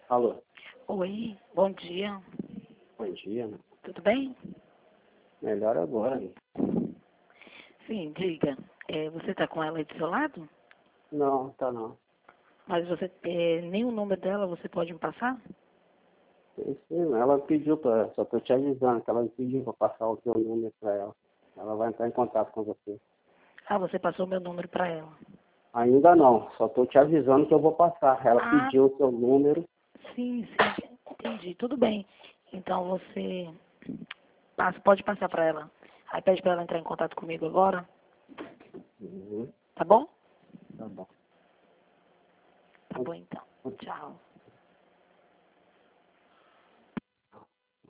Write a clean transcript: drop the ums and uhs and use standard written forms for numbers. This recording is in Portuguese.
Alô, Oi, bom dia. bom dia, né? Tudo bem? Melhor agora, né? Sim, diga. Você está com ela aí do seu lado? Não, tá não. Mas você nem o número dela você pode me passar? Sim, ela pediu só tô te avisando que ela me pediu pra passar o teu número pra ela. Ela vai entrar em contato com você. Ah, você passou meu número para ela. Ainda não, só tô te avisando que eu vou passar. Ela Ah, pediu o seu número. sim, entendi. Tudo bem. Então você pode passar para ela. Aí pede para ela entrar em contato comigo agora, Uhum, tá bom? tá bom. Tá bom então. Tchau.